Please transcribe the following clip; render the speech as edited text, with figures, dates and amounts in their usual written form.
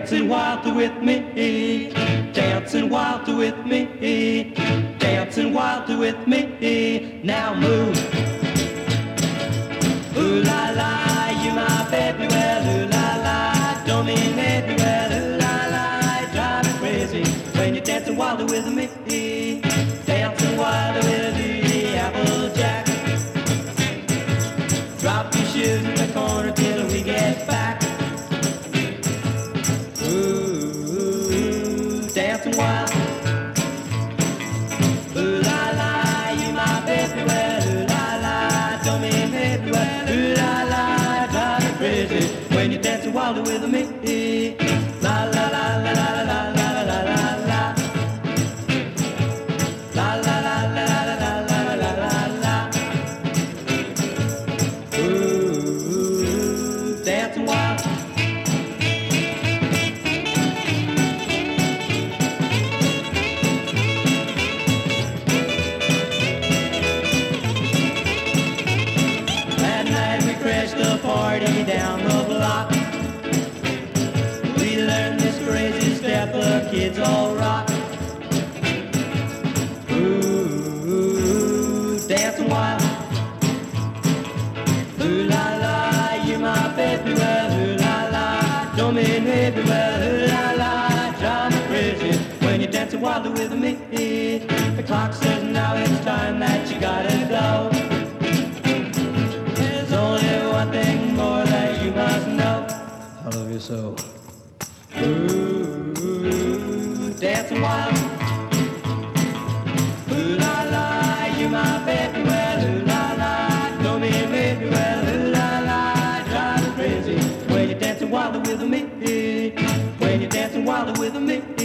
dancing wilder with me, dancing wilder with me, dancing wilder with me. Now move. Ooh la la, you my baby, well, ooh la la, don't mean maybe, well, ooh la la, drive me crazy when you're dancing wilder with me, dancing wilder with the Applejack. Drop your shoes in the corner till we get back. Ooh, dancing wild. Ooh la la, you my baby, well, ooh la la, don't mean maybe, well, ooh la la, drive me crazy when you're dancing wilder with me. La la la la la la la la la la la. La la la la la la la la la la. Ooh, dancing wild. The party down the block. We learned this crazy step, the kids all rock. Ooh, dancing wild. Ooh la la, you my baby, well, ooh la la, don't mean maybe, well, ooh la la, drive me crazy when you're dancing wilder with me. The clock says now it's time that you gotta go. One thing more that you must know. I love you so. Ooh, dancing wild. Ooh la la, you my baby, well, ooh la la, don't mean maybe, well, ooh la la, drive me crazy when you're dancing wilder with me, when you're dancing wilder with me.